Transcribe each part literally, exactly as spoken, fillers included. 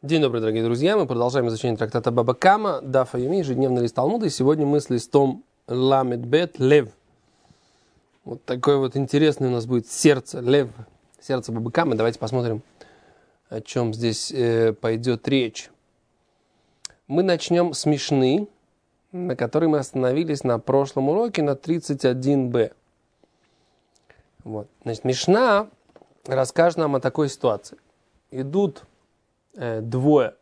День добрый, дорогие друзья. Мы продолжаем изучение трактата Баба Кама, Даф Йоми, ежедневный лист Талмуда. И сегодня мы с листом Ламед Бет Лев. Вот такое вот интересное у нас будет сердце, Лев, сердце Баба Камы. Давайте посмотрим, о чем здесь э, пойдет речь. Мы начнем с Мишны, на которой мы остановились на прошлом уроке, на тридцать один бэ. Вот. Значит, Мишна расскажет нам о такой ситуации. Идут э, двое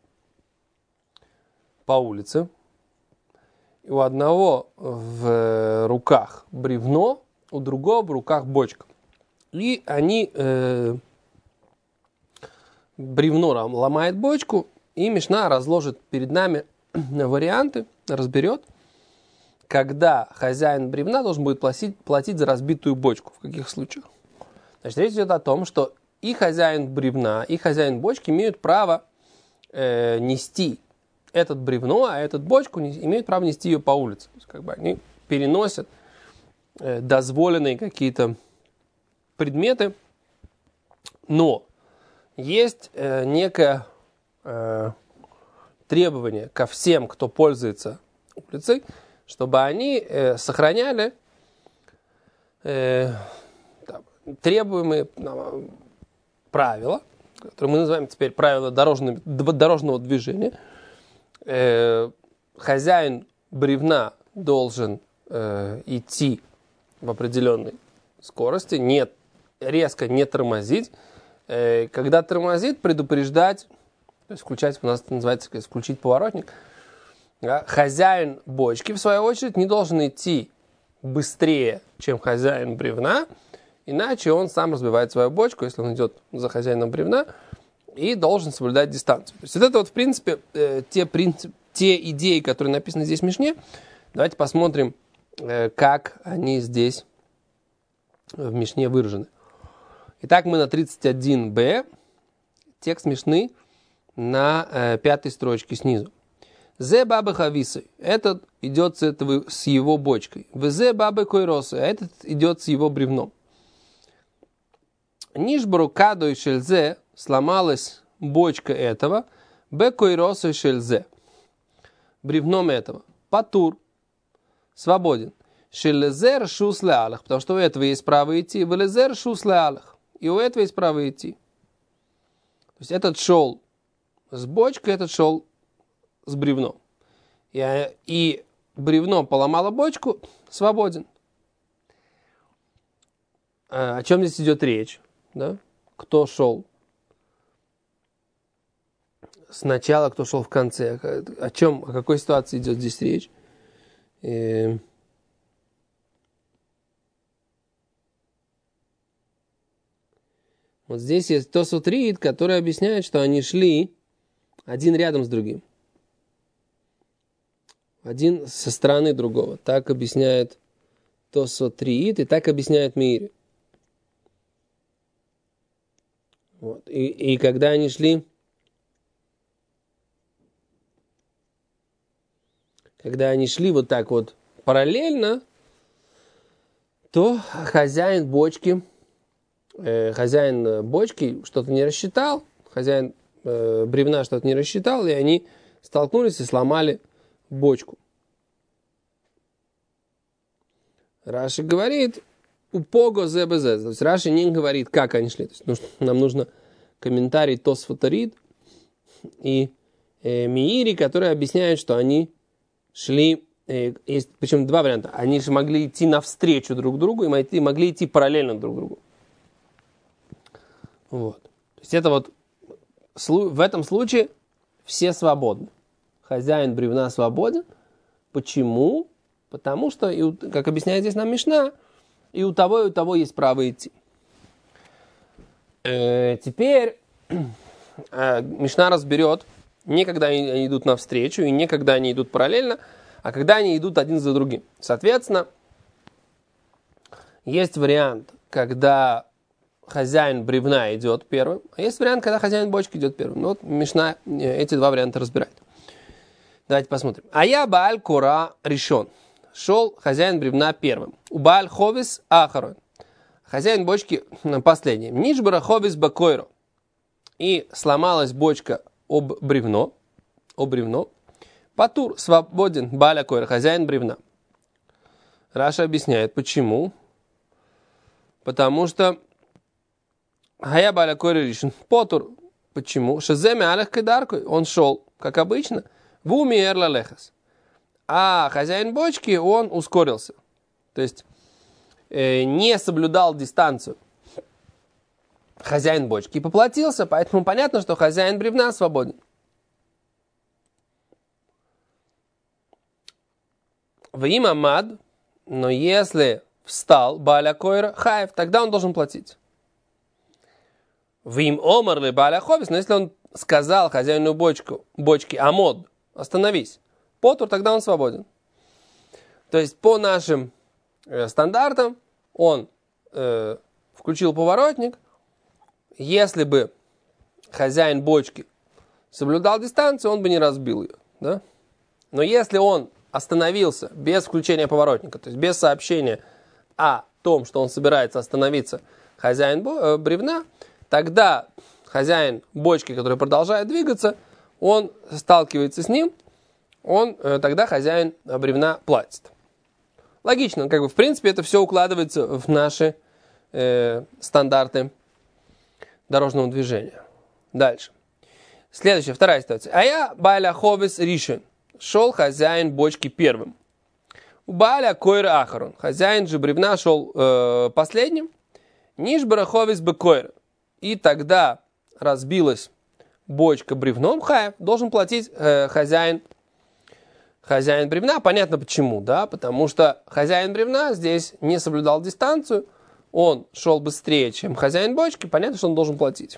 по улице, и у одного в руках бревно, у другого в руках бочка. И они, э, бревно ломает бочку, и Мишна разложит перед нами варианты, разберет, когда хозяин бревна должен будет платить, платить за разбитую бочку, в каких случаях. Значит, речь идет о том, что и хозяин бревна, и хозяин бочки имеют право э, нести этот бревно, а этот бочку не, имеют право нести ее по улице. То есть, как бы они переносят э, дозволенные какие-то предметы, но есть э, некое э, требование ко всем, кто пользуется улицей, чтобы они э, сохраняли э, там, требуемые э, правила, которые мы называем теперь правила дорожного, дорожного движения. Э, хозяин бревна должен э, идти в определенной скорости, не, резко не тормозить. Э, когда тормозит, предупреждать, то есть включать, у нас это называется включить поворотник. Да? Хозяин бочки, в свою очередь, не должен идти быстрее, чем хозяин бревна, иначе он сам разбивает свою бочку, если он идет за хозяином бревна, и должен соблюдать дистанцию. То есть вот это вот, в принципе, э, те, принцип, те идеи, которые написаны здесь в Мишне. Давайте посмотрим, э, как они здесь в Мишне выражены. Итак, мы на тридцать один бэ, текст Мишны на э, пятой строчке снизу. Зе бабы хависы, этот идет с, этого, с его бочкой. Взе бабы койросы, этот идет с его бревном. Нишбру кадо и шельзе, сломалась бочка этого, бе койросы и шельзе, бревном этого. Патур, свободен. Шельзер шус леалах, потому что у этого есть право идти. Велезер шус леалах, и у этого есть право идти. То есть этот шел с бочкой, этот шел с бревном. И, и бревно поломало бочку, свободен. А, о чем здесь идет речь? Да? Кто шел сначала, кто шел в конце? О чем, о какой ситуации идет здесь речь? И... Вот здесь есть Тосфот Рид, который объясняет, что они шли один рядом с другим. Один со стороны другого. Так объясняет Тосфот Рид, и так объясняет Мири. Вот. И, и когда они шли, когда они шли вот так вот параллельно, то хозяин бочки, э, хозяин бочки что-то не рассчитал, хозяин э, бревна что-то не рассчитал, и они столкнулись и сломали бочку. Раши говорит, упого збз. То есть Раши не говорит, как они шли. То есть нужно, нам нужно комментарий Тосфот Рид и э, Миири, которые объясняют, что они шли, э, есть, причем два варианта. Они же могли идти навстречу друг другу и могли, могли идти параллельно друг другу. Вот. То есть это вот в этом случае все свободны. Хозяин бревна свободен. Почему? Потому что, и у, как объясняет здесь нам Мишна, и у того, и у того есть право идти. Э, теперь э, Мишна разберет, не когда они, они идут навстречу, и не когда они идут параллельно, а когда они идут один за другим. Соответственно, есть вариант, когда хозяин бревна идет первым, а есть вариант, когда хозяин бочки идет первым. Ну, вот Мишна эти два варианта разбирает. Давайте посмотрим. А я Бааль Кора решен. Шел хозяин бревна первым. У Бааль Ховис Ахарон. Хозяин бочки последний. Нишбара Ховис Бакойро. И сломалась бочка об бревно, об бревно, патур, свободен, баля койра, хозяин бревна. Раша объясняет, почему. Потому что хая баля койра решен, потур. Почему? Шеземе алех кедаркой, он шел, как обычно, в уме эрла лехас. А хозяин бочки, он ускорился. То есть э, не соблюдал дистанцию. Хозяин бочки поплатился, поэтому понятно, что хозяин бревна свободен. В им амад, но если встал баля койра хаев, тогда он должен платить. В им омарли баля ховис, но если он сказал хозяину бочку, бочки амод, остановись, потур, тогда он свободен. То есть по нашим э, стандартам он э, включил поворотник. Если бы хозяин бочки соблюдал дистанцию, он бы не разбил ее. Да? Но если он остановился без включения поворотника, то есть без сообщения о том, что он собирается остановиться, хозяин бревна, тогда хозяин бочки, который продолжает двигаться, он сталкивается с ним, он, тогда хозяин бревна платит. Логично, как бы в принципе это все укладывается в наши э, стандарты дорожного движения. Дальше. Следующая, вторая ситуация. А я баля ховис ришен. Шел хозяин бочки первым. У баля койр ахарон. Хозяин же бревна шел э, последним. Ниш бараховис бы койр. И тогда разбилась бочка бревном. Хаев должен платить э, хозяин, хозяин бревна. Понятно почему, да? Потому что хозяин бревна здесь не соблюдал дистанцию. Он шел быстрее, чем хозяин бочки. Понятно, что он должен платить.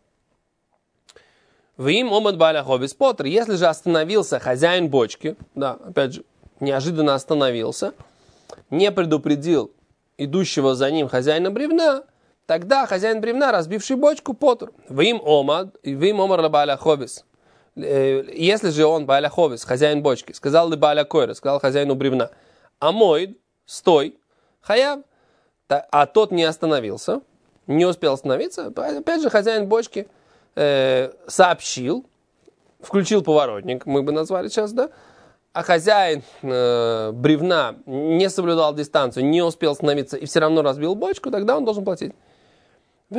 В им омад баля ховис потр. Если же остановился хозяин бочки, да, опять же, неожиданно остановился, не предупредил идущего за ним хозяина бревна, тогда хозяин бревна, разбивший бочку, потр. В им омад, в им омар баля ховис. Если же он баля ховис, хозяин бочки, сказал ли баля койра, сказал хозяину бревна, амойд, стой, хаяв, а тот не остановился, не успел остановиться, опять же хозяин бочки сообщил, включил поворотник, мы бы назвали сейчас, да, а хозяин э, бревна не соблюдал дистанцию, не успел остановиться и все равно разбил бочку, тогда он должен платить. И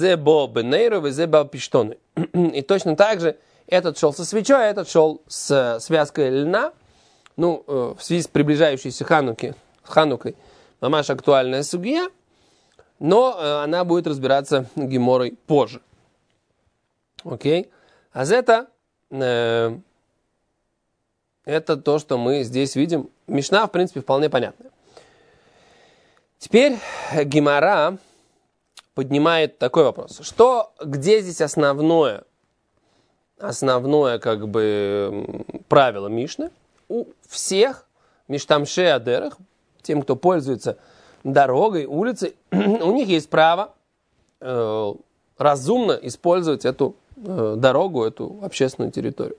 точно так же этот шел со свечой, а этот шел с связкой льна. Ну, э, в связи с приближающейся Хануки, Ханукой, мамаш актуальная сугия, но э, она будет разбираться геморой позже. Окей. А это, э, это то, что мы здесь видим. Мишна, в принципе, вполне понятная. Теперь Гемара поднимает такой вопрос. Что, где здесь основное, основное как бы правило Мишны? У всех Миштамше Адерах, тем, кто пользуется дорогой, улицей, у них есть право э, разумно использовать эту дорогу, эту общественную территорию.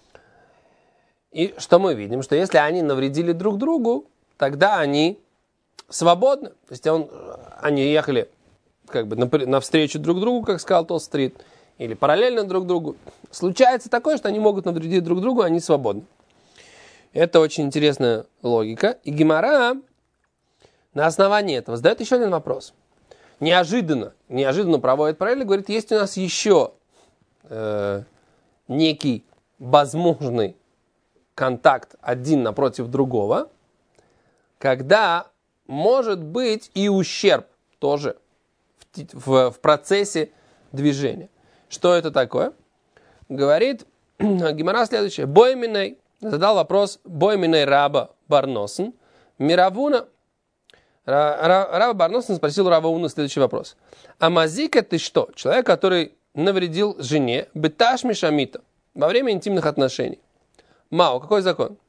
И что мы видим? Что если они навредили друг другу, тогда они свободны. То есть он, они ехали как бы навстречу друг другу, как сказал Толстрит, или параллельно друг другу. Случается такое, что они могут навредить друг другу, они свободны. Это очень интересная логика. И Гемара на основании этого задает еще один вопрос. Неожиданно, неожиданно проводит параллель, говорит, есть у нас еще Э, некий возможный контакт один напротив другого, когда может быть и ущерб тоже в, в, в процессе движения. Что это такое? Говорит Гемара следующее. Бойминей, задал вопрос Бойминей раба Барносен, Миравуна. Раба Барносен спросил Рава Уна следующий вопрос. А мазика ты что? Человек, который навредил жене беташ мишамита во время интимных отношений. Мау, какой закон?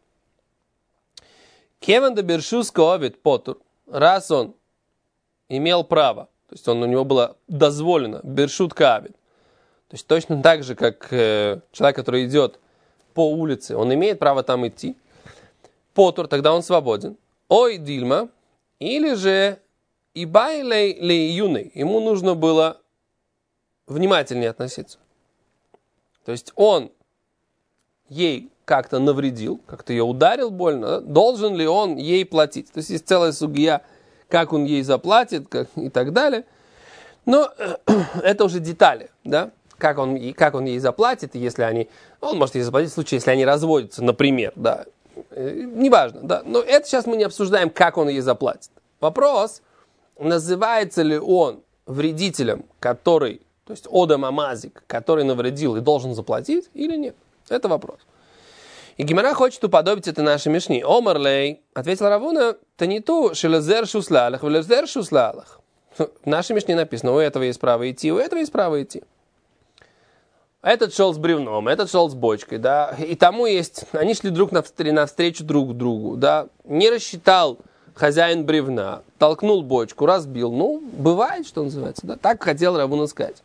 Кеван де бершуска обид потур, раз он имел право, то есть он, у него было дозволено, бершут кавид, то есть точно так же, как э, человек, который идет по улице, он имеет право там идти, потур, тогда он свободен. Ой, дильма, или же ибай лей лей юный, ему нужно было внимательнее относиться. То есть он ей как-то навредил, как-то ее ударил больно, да? Должен ли он ей платить? То есть есть целая сугия, как он ей заплатит, как, и так далее. Но это уже детали, да? Как он, как он ей заплатит, если они... Он может ей заплатить в случае, если они разводятся, например, да. Неважно, да. Но это сейчас мы не обсуждаем, как он ей заплатит. Вопрос, называется ли он вредителем, который, то есть Одам Амазик, который навредил и должен заплатить, или нет? Это вопрос. И Гемара хочет уподобить это нашей Мишне. Омарлей, ответил Равуна, таниту шелезер шуслалах, велезер шуслалах. В нашей Мишне написано, у этого есть право идти, у этого есть право идти. Этот шел с бревном, этот шел с бочкой, да, и тому есть, они шли друг навстречу друг другу, да, не рассчитал хозяин бревна, толкнул бочку, разбил, ну, бывает, что называется, да, так хотел Равуна сказать.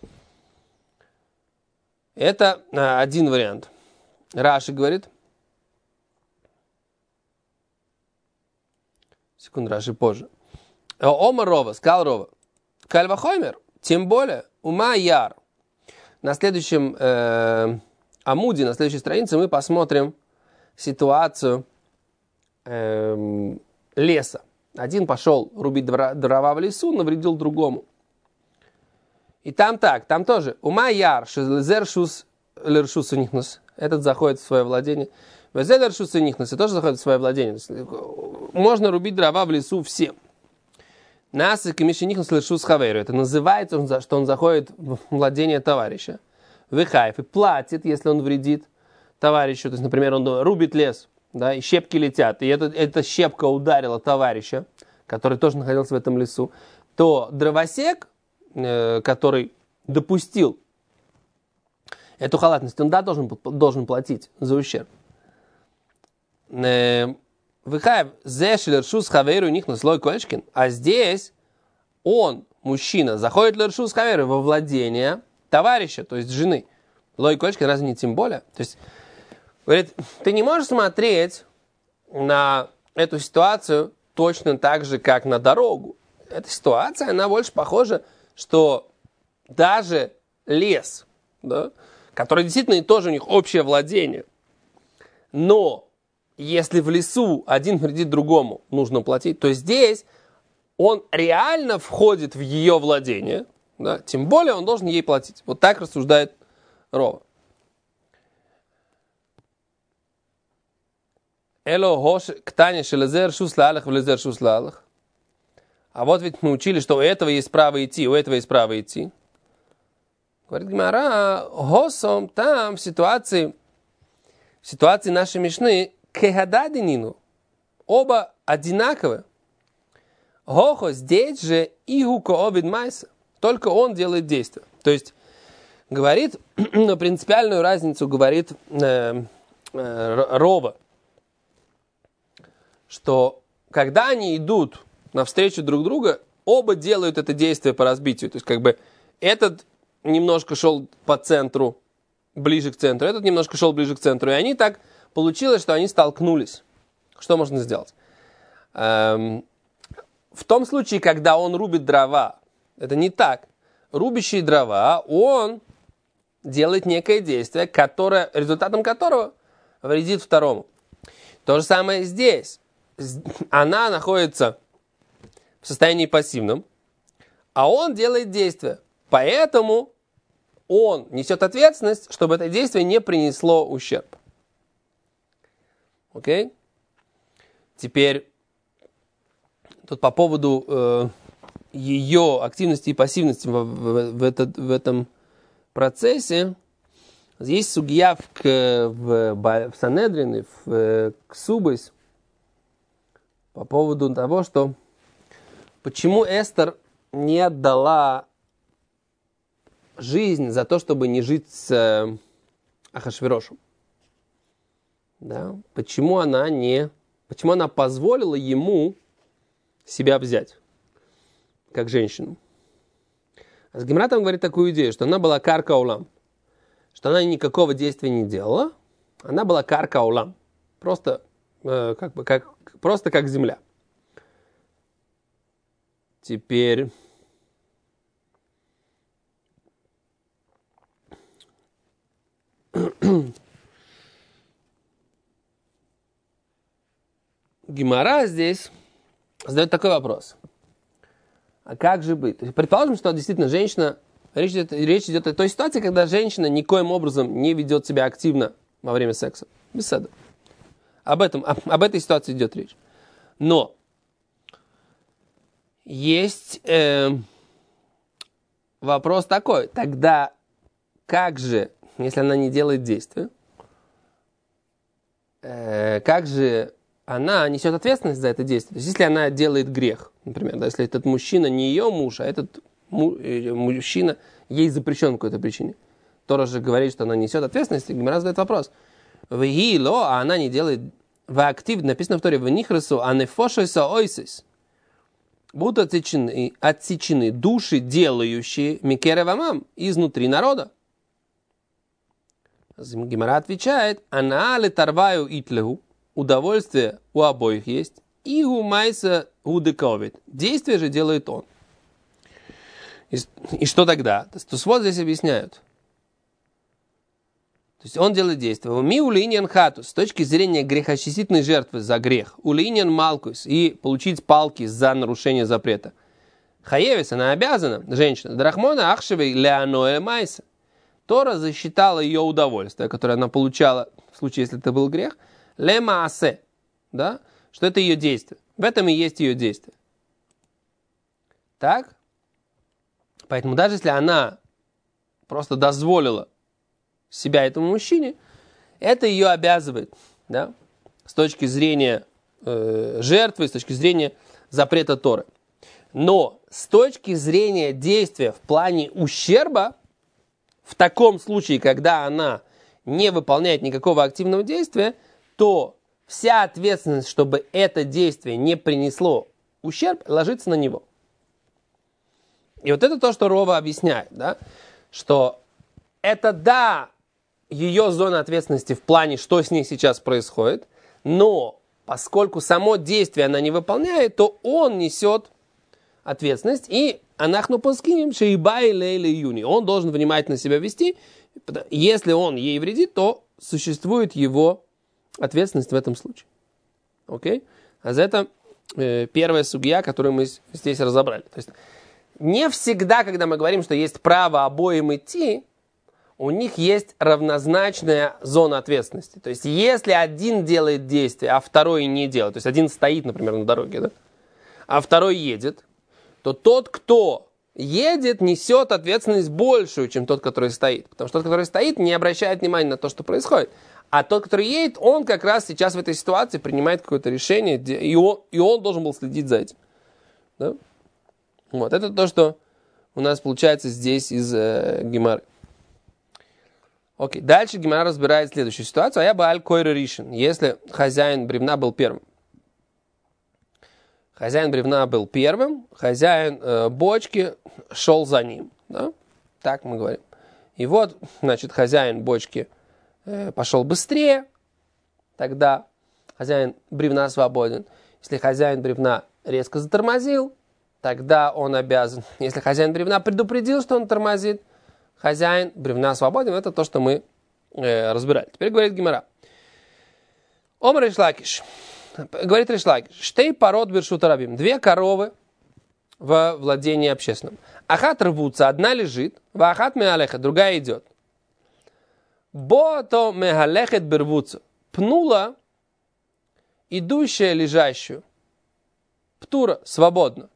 Это а, один вариант. Раши говорит, секунду, Раши позже. Омар Рова, сказал Рова, Кальвахоймер, тем более, ума яр. На следующем э, амуде, на следующей странице мы посмотрим ситуацию э, леса. Один пошел рубить дрова в лесу, навредил другому. И там так, там тоже. Ума яр, шезершус лершус унихнус. Этот заходит в свое владение. Везелершус унихнус, и тоже заходит в свое владение. Можно рубить дрова в лесу всем. Нас и камишинихнус лершус хавейру. Это называется, что он заходит в владение товарища. Выхайф и платит, если он вредит товарищу. То есть, например, он рубит лес, да, и щепки летят. И эта, эта щепка ударила товарища, который тоже находился в этом лесу. То дровосек, э, который допустил эту халатность, он, да, должен, должен платить за ущерб. Выхайф зешелер шус хавейру у них на слой Кольшкин. А здесь он, мужчина, заходит лершус хавейру во владение товарища, то есть жены. Лой Кольшкин, разве не тем более? То есть, говорит, ты не можешь смотреть на эту ситуацию точно так же, как на дорогу. Эта ситуация, она больше похожа, что даже лес, да, который действительно тоже у них общее владение, но если в лесу один вредит другому, нужно платить, то здесь он реально входит в ее владение, да, тем более он должен ей платить. Вот так рассуждает Рова. Эло хош ктани шелезер шус лалах влезер шус лалах. А вот ведь мы учили, что у этого есть право идти, у этого есть право идти. Говорит Гемара, хосом там в ситуации, в ситуации нашей Мишны, кехададинину, оба одинаковые. Хохо здесь же игуко обид майса, только он делает действие. То есть говорит, но принципиальную разницу говорит э, э, Рова, что когда они идут навстречу друг друга, оба делают это действие по разбитию. То есть как бы этот немножко шел по центру, ближе к центру, этот немножко шел ближе к центру. И они так, получилось, что они столкнулись. Что можно сделать? Эм, в том случае, когда он рубит дрова, это не так. Рубящий дрова, он делает некое действие, которое, результатом которого вредит второму. То же самое здесь. Она находится в состоянии пассивном, а он делает действие. Поэтому он несет ответственность, чтобы это действие не принесло ущерб. Окей? Теперь тут по поводу э, ее активности и пассивности в, в, в, этот, в этом процессе. Есть сугья в, в, в Санедрине, в Ксубис, по поводу того, что почему Эстер не отдала жизнь за то, чтобы не жить с э, Ахашверошем. Да? Почему она не, почему она позволила ему себя взять, как женщину? А Гемара там говорит такую идею, что она была карка улам, что она никакого действия не делала, она была карка улам, просто э, как бы как просто как земля. Теперь Гемара здесь задает такой вопрос. А как же быть? Предположим, что действительно женщина, речь идет, речь идет о той ситуации, когда женщина никоим образом не ведет себя активно во время секса. Беседа. Об этом, об, об этой ситуации идет речь. Но есть э, вопрос такой. Тогда как же, если она не делает действия, э, как же она несет ответственность за это действие? То есть, если она делает грех, например, да, если этот мужчина не ее муж, а этот му, э, мужчина ей запрещен по какой-то причине, Тора же говорит, что она несет ответственность, и Гемара задает вопрос. Вегило, а она не делает в актив, написано в Торе, в нихресу, а не фошойса ойсис. Будут отсечены, отсечены души, делающие микеревамам изнутри народа. Гемара отвечает, она летарваю итлегу, удовольствие у обоих есть, и у майса удыковит. Действие же делает он. И, и что тогда? То есть вот здесь объясняют. То есть он делает действие. Ми улиньян хатус, с точки зрения грехочистительной жертвы за грех. Улиньян малкус, и получить палки за нарушение запрета. Хаевис, она обязана, женщина. Драхмона ахшевей леаноэ майса. Тора засчитала ее удовольствие, которое она получала в случае, если это был грех. Лемаасе, да, что это ее действие. В этом и есть ее действие. Так? Поэтому даже если она просто дозволила себя этому мужчине, это ее обязывает, да, с точки зрения э, жертвы, с точки зрения запрета Торы. Но с точки зрения действия в плане ущерба, в таком случае, когда она не выполняет никакого активного действия, то вся ответственность, чтобы это действие не принесло ущерб, ложится на него. И вот это то, что Рова объясняет, да, что это, да, ее зона ответственности в плане, что с ней сейчас происходит, но поскольку само действие она не выполняет, то он несет ответственность, и анахну паскиним шейбай лейли юни. Он должен внимательно себя вести. Если он ей вредит, то существует его ответственность в этом случае. Окей? А за это э, первая сугья, которую мы здесь разобрали. То есть не всегда, когда мы говорим, что есть право обоим идти, у них есть равнозначная зона ответственности. То есть если один делает действие, а второй не делает, то есть один стоит, например, на дороге, да, а второй едет, то тот, кто едет, несет ответственность большую, чем тот, который стоит. Потому что тот, который стоит, не обращает внимания на то, что происходит. А тот, который едет, он как раз сейчас в этой ситуации принимает какое-то решение, и он, и он должен был следить за этим. Да? Вот, это то, что у нас получается здесь из э, Гемары. Окей, дальше Гемара разбирает следующую ситуацию. А я бы аль-койра ришен, если хозяин бревна был первым. Хозяин бревна был первым, хозяин э, бочки шел за ним. Да? Так мы говорим. И вот, значит, хозяин бочки э, пошел быстрее, тогда хозяин бревна свободен. Если хозяин бревна резко затормозил, тогда он обязан. Если хозяин бревна предупредил, что он тормозит, хозяин бревна свободен. Это то, что мы э, разбирали. Теперь говорит Гемара. Омар Рейш Лакиш. Говорит Рейш Лакиш. Штей пород бершут арабим. Две коровы в владении общественном. Ахат рвутся, одна лежит, ва ахат меалехет, другая идет. Бото меалехет бервутся. Пнула идущая лежащую. Птура, свободно.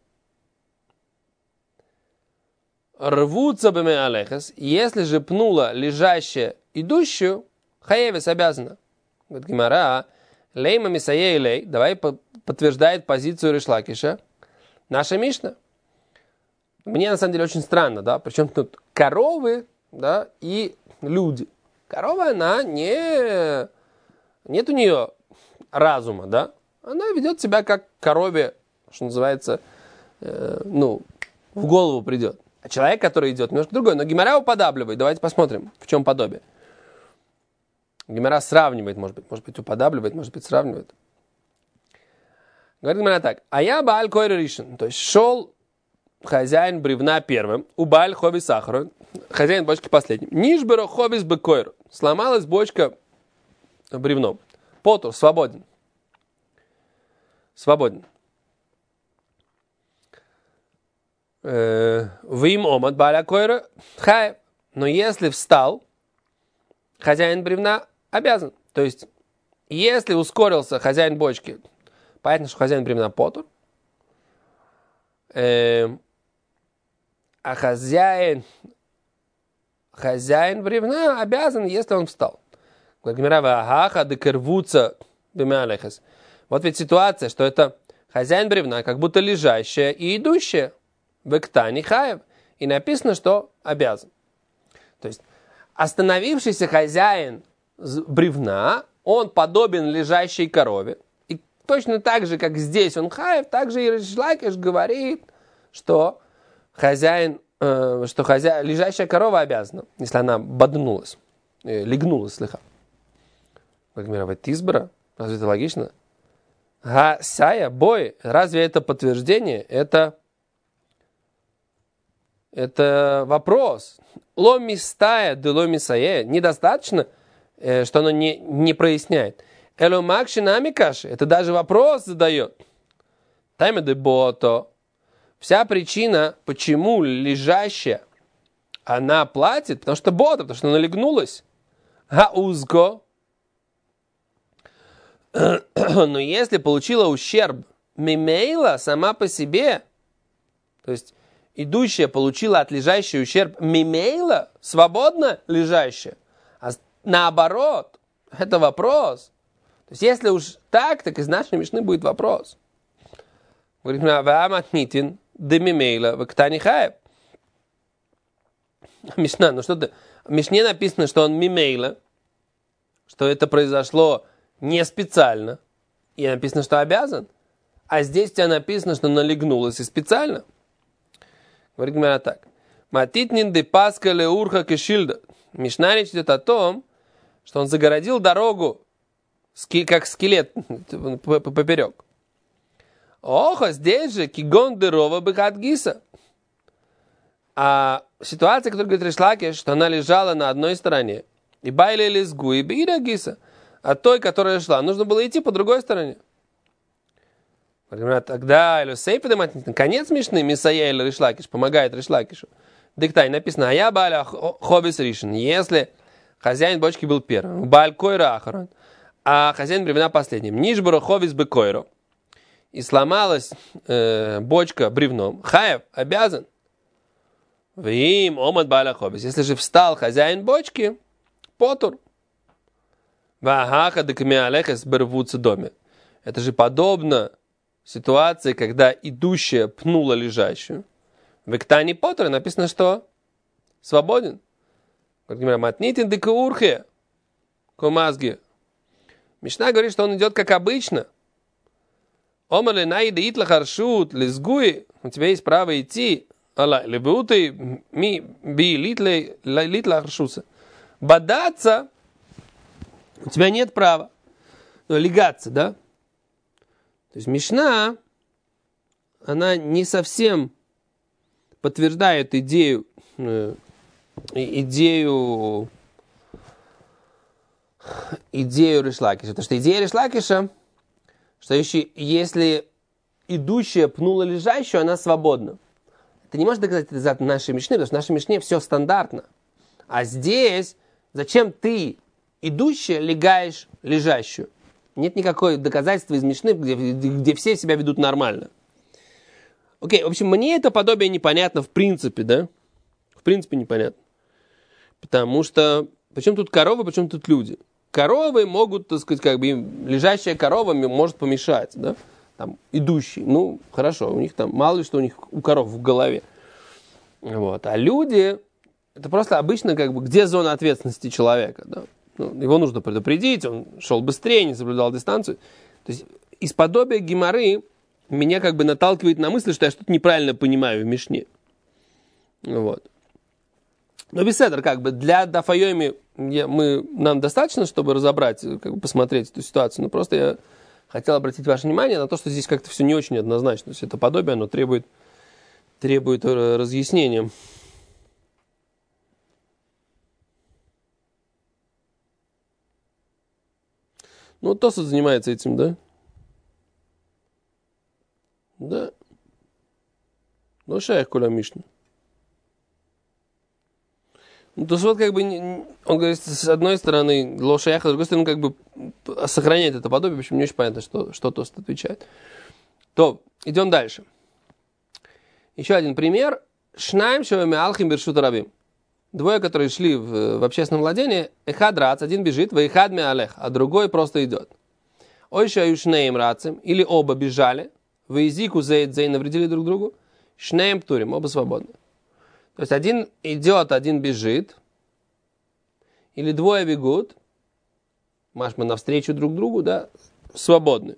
Рвутся бы меалехес. Если же пнула лежащая идущую, хаевес обязана. Говорит Гемара, лейма мисае лей, давай подтверждает позицию Рейш Лакиша. Наша Мишна. Мне на самом деле очень странно, да, причем тут коровы, да, и люди. Корова, она не, нет у нее разума, да, она ведет себя как корове, что называется, э, ну, в голову придет. А человек, который идет, немножко другой. Но Гемара уподабливает. Давайте посмотрим, в чем подобие. Гемара сравнивает, может быть, может быть, уподабливает, может быть, сравнивает. Говорит Гемара так. А я бааль койр ришен. То есть шел хозяин бревна первым, у бааль хоби сахару, хозяин бочки последним. Нишберо хобис бы койр. сломалась бочка бревном. Потур, свободен. Свободен. Вим омат баля койра хаев. Но если встал, хозяин бревна обязан. То есть, если ускорился хозяин бочки, понятно, что хозяин бревна потур, э, а хозяин, хозяин бревна обязан, если он встал. Вот ведь ситуация, что это хозяин бревна, как будто лежащая и идущая в эктане хаев. И написано, что обязан. То есть, остановившийся хозяин бревна, он подобен лежащей корове. И точно так же, как здесь он хаев, так же и Рейш Лакиш говорит, что хозяин, э, что хозяин, лежащая корова обязана, если она боднулась, э, легнулась слегка. Как Тизбра, разве это логично? Га сая бой, разве это подтверждение? Это, это вопрос. Ломи стая, да ломи сае. Недостаточно, э, что оно не, не проясняет. Эло макши нами каши. Это даже вопрос задает. Тайме де бото. Вся причина, почему лежащая, она платит, потому что бота, потому что она легнулась. Га узго. Но если получила ущерб мимейла сама по себе, то есть идущая получила от лежащей ущерб мимейла, свободно лежащая, а наоборот, это вопрос. То есть если уж так, так из нашей Мишны будет вопрос. Говорит, вааматнитин де мимейла в ктани хаев. Мишна, ну что ты? В Мишне написано, что он мимейла, что это произошло не специально. И написано, что обязан. А здесь у тебя написано, что налегнулась и специально. Говорит Гемара так. Матитнин де паска леурха кешильда. Мишна речь идет о том, что он загородил дорогу, как скелет, поперек. Оха, здесь же кигон дырова быхатгиса. А ситуация, которую говорит Рейш Лакиш, что она лежала на одной стороне. И байли лизгу, и бира гиса. А той, которая шла, нужно было идти по другой стороне. Тогда конец Мишны, Мисаэль Рейш Лакиш помогает Рейш Лакишу. Диктай написано, а я баля хобис ришен. Если хозяин бочки был первым, баль койра ахарон, а хозяин бревна последним, нишборо хобис бы койро, и сломалась э, бочка бревном, хаев обязан. Вим омад баля хобис. Если же встал хозяин бочки, потур. Вагаха декмеалехес бервуца доме. Это же подобно ситуации, когда идущая пнула лежащую. В Эктане Поттере написано, что свободен. Матнитин декаурхе комазги. Мишна говорит, что он идет как обычно. Омале наида итла харшут лизгуи. У тебя есть право идти. Алла, лебуты ми би литла харшуса. Бодаться у тебя нет права. Но легаться, да? То есть Мишна, она не совсем подтверждает идею, э, идею, идею Рейш Лакиша. Потому что идея Рейш Лакиша, что еще, если идущая пнула лежащую, она свободна. Это не может доказать это за нашей Мишны, потому что в нашей Мишне все стандартно. А здесь, зачем ты, идущая, легаешь лежащую? Нет никакой доказательства из Мишны, где, где все себя ведут нормально. Окей, в общем, мне это подобие непонятно в принципе, да? В принципе непонятно. Потому что, почему тут коровы, почему тут люди? Коровы могут, так сказать, как бы им, лежащая корова может помешать, да? Там, идущий, ну, хорошо, у них там, мало ли что у них, у коров в голове. Вот. А люди, это просто обычно, как бы, где зона ответственности человека, да? Ну, его нужно предупредить, он шел быстрее, не соблюдал дистанцию. То есть из подобия геморы меня как бы наталкивает на мысль, что я что-то неправильно понимаю в Мишне. Вот. Но беседер, как бы, для Дафайоми мы, нам достаточно, чтобы разобрать, как бы посмотреть эту ситуацию. Но просто я хотел обратить ваше внимание на то, что здесь как-то все не очень однозначно. То есть это подобие, оно требует, требует разъяснения. Ну, Тосфот занимается этим, да? Да. Ну, шайх куля Мишна. Ну, то есть вот как бы, он говорит, с одной стороны, лошаяха, с другой стороны, как бы сохраняет это подобие, почему не очень понятно, что, что Тост отвечает. То, идем дальше. Еще один пример. Шнаем шевами алхим бершут рабим. Двое, которые шли в, в общественном владении, эхад рац, один бежит, ваихад ми алех, а другой просто идет. Ой шаю шнеем рацем, или оба бежали, ваизику зейд зей, навредили друг другу, шнеем птурим, оба свободны. То есть один идет, один бежит, или двое бегут, машма навстречу друг другу, да, свободны.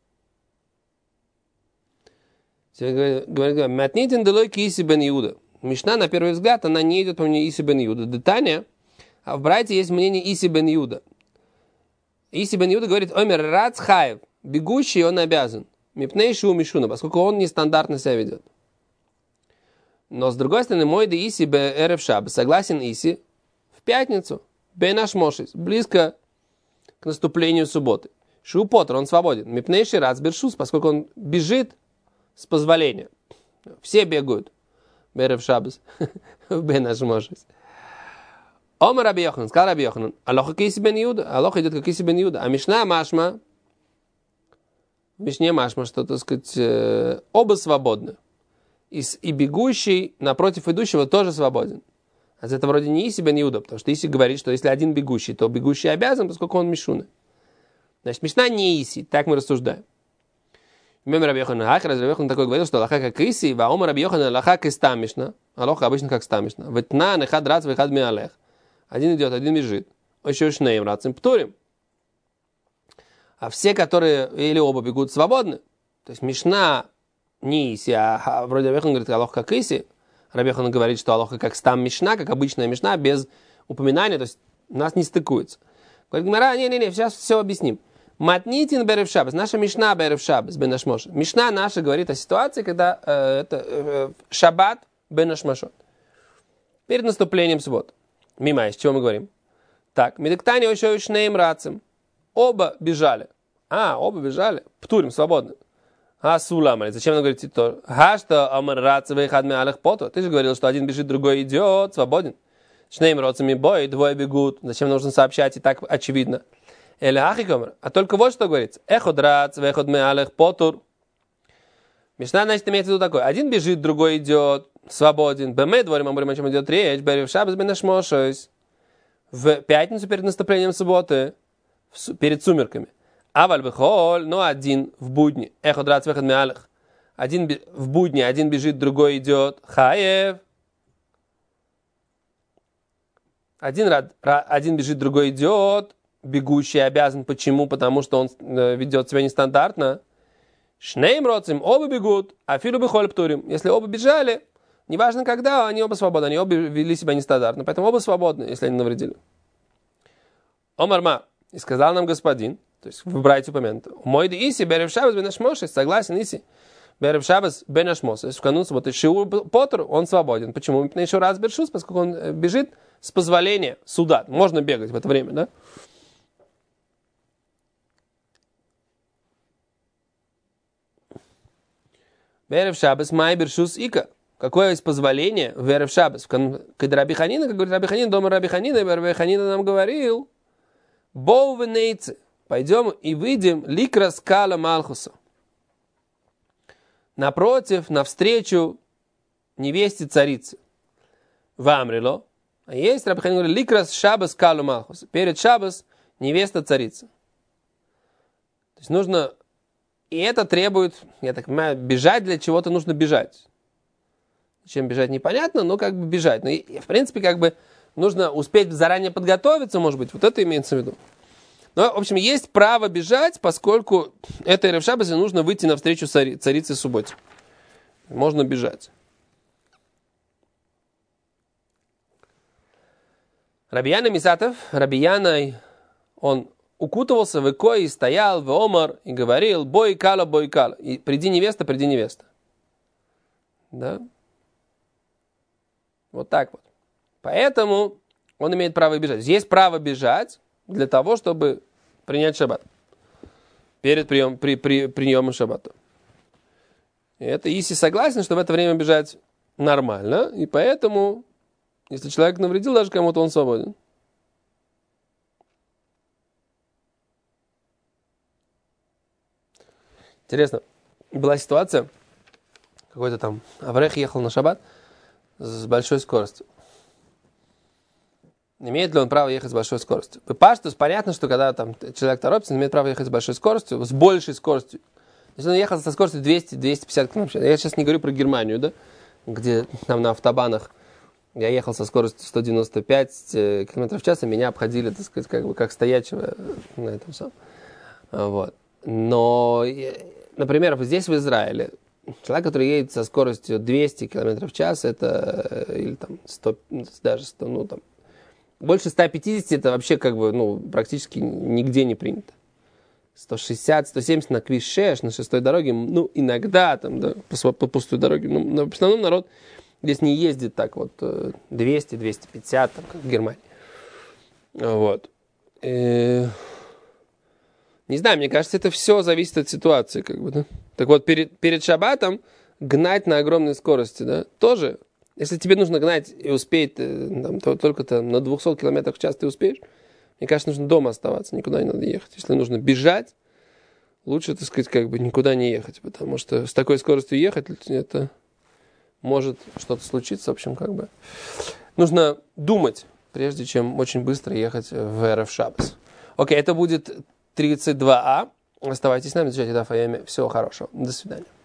Говорит, матнитин делой киси бен Иуда. Мишна, на первый взгляд, она не идет по мнению Иси бен Иуда. Детание, а в Брайте есть мнение Иси бен Иуда. Иси бен Иуда говорит, омер рац хаев, бегущий он обязан. Мипней шу мишуна, поскольку он нестандартно себя ведет. Но с другой стороны, мой да Иси бе эрев шаб, согласен Иси, в пятницу, бе наш мошис, близко к наступлению субботы. Шу потр, он свободен. Мипней ши рац бершус, поскольку он бежит с позволения. Все бегают. Берев шабас. Бе наш мошис. Омар Раби Йоханан, сказал Раби Йоханан, алоха киси бен Иуда, алоха идет как Иси бен Иуда, а Мишна машма, в Мишне машма, что, так сказать, оба свободны. И, и бегущий напротив идущего тоже свободен. А это вроде не Иси бен Иуда, потому что Иси говорит, что если один бегущий, то бегущий обязан, поскольку он мишуна. Значит, Мишна не Иси, так мы рассуждаем. Мемер Раби Йоханан, ах, Раби Йоханан такой говорил, что алоха как Иси, ва омар Раби Йоханан алоха как ста Мишна, алоха обычно как ста Мишна. Ветна нехад рац вехад ми алех. Один идет, один бежит. Еще шнеем рацем птурим. А все, которые или оба бегут, свободны. То есть Мишна не Иси, а, а вроде Раби Йоханан говорит, алоха как Иси. Раби Йоханан говорит, что алоха как стам Мишна, как обычная Мишна, без упоминания, то есть у нас не стыкуется. Говорит Гмара, не-не-не, сейчас все объясним. Матнитин берев шабас, наша Мишна берев шабас, бен ашмошот. Мишна наша говорит о ситуации, когда э, это э, шаббат бен ашмошот. Перед наступлением субботы. Мимо, с чего мы говорим? Так, медиктани еще шнеем рацем. Оба бежали. А, оба бежали. Птурим, свободно. А, суламали. Зачем нам говорить то? Ха, что амар рацем и хадме алех пото. Ты же говорил, что один бежит, другой идет, свободен. Шнеем рацем бой, двое бегут. Зачем нужно сообщать? И так очевидно. Или ахикомер. А только вот что говорится. Эход рац, веход ме алех потур. Мишна, значит, имеется в виду такое. Один бежит, другой идет, свободен. Бэме дворим, амурим, о чем идет речь. Берев шабас бен ашмошос. В пятницу перед наступлением субботы, перед сумерками. Аваль бехоль, но один в будни. Эход рац, веход ме алех. Один в будни, один бежит, другой идет. Хаев. Один, один бежит, другой идет. Бегущий обязан. Почему? Потому что он ведет себя нестандартно. Шнеем роцем, оба бегут, а филу бихоль птурим. Если оба бежали, неважно когда, они оба свободны, они оба вели себя нестандартно, поэтому оба свободны, если они навредили. Омар ма, и сказал нам господин, то есть в Брайте упомянуто, мой да Иси берев шабас бен ашмошес, согласен Иси, берев шабас бен ашмошес, в канун субботы шиур потур, он свободен. Почему? Еще раз бершус, поскольку он бежит с позволения суда. Можно бегать в это время, да? Верев шабас май бершус ика. Какое есть позволение в верев шабас? Когда Раби Ханина, как говорит Раби Ханина, дома Раби Ханина, и Раби Ханина нам говорил, боу венейцы, пойдем и выйдем ликра скала малхуса. Напротив, навстречу невесте царицы. Вамрило. А есть, Раби Ханина говорит, ликра шабас скалу малхуса. Перед шабас невеста царицы. То есть нужно... И это требует, я так понимаю, бежать для чего-то нужно бежать. Чем бежать непонятно, но как бы бежать. Но и, в принципе, как бы нужно успеть заранее подготовиться, может быть, вот это имеется в виду. Но, в общем, есть право бежать, поскольку этой эрев шабасе нужно выйти навстречу цари, царице субботе. Можно бежать. Рабияна Мисатов, Рабияна, он укутывался в икой и стоял в омар и говорил бой кала, бой кала. И приди невеста, приди невеста. Да? Вот так вот. Поэтому он имеет право бежать. Есть право бежать для того, чтобы принять шаббат. перед прием, при, при, приемом шаббата. И это Иси согласен, что в это время бежать нормально, и поэтому, если человек навредил даже кому-то, он свободен. Интересно, была ситуация, какой-то там аврех ехал на шаббат с большой скоростью. Имеет ли он право ехать с большой скоростью? Паштус, понятно, что когда там человек торопится, он имеет право ехать с большой скоростью, с большей скоростью. Если он ехал со скоростью двести - двести пятьдесят километров. Я сейчас не говорю про Германию, да, где там на автобанах я ехал со скоростью сто девяносто пять километров в час, и меня обходили, так сказать, как бы как стоячего на этом самом. Вот. Но, например, здесь в Израиле человек, который едет со скоростью двести километров в час, это или там сто, даже сто, ну там больше ста пятидесяти, это вообще как бы, ну, практически нигде не принято. сто шестьдесят - сто семьдесят на квиш шесть, на шестой дороге, ну, иногда там, да, по, по пустой дороге. Но в основном народ здесь не ездит так вот двести - двести пятьдесят, там, как в Германии. Вот. И... Не знаю, мне кажется, это все зависит от ситуации, как бы, да. Так вот, перед, перед шаббатом гнать на огромной скорости, да, тоже. Если тебе нужно гнать и успеть там, то, только там, на двухсот километрах в час ты успеешь, мне кажется, нужно дома оставаться, никуда не надо ехать. Если нужно бежать, лучше, так сказать, как бы никуда не ехать, потому что с такой скоростью ехать, это может что-то случиться, в общем, как бы. Нужно думать, прежде чем очень быстро ехать в Эрев Шаббас. Окей, это будет тридцать два а. Оставайтесь с нами, изучайте Даф Йоми. Всего хорошего. До свидания.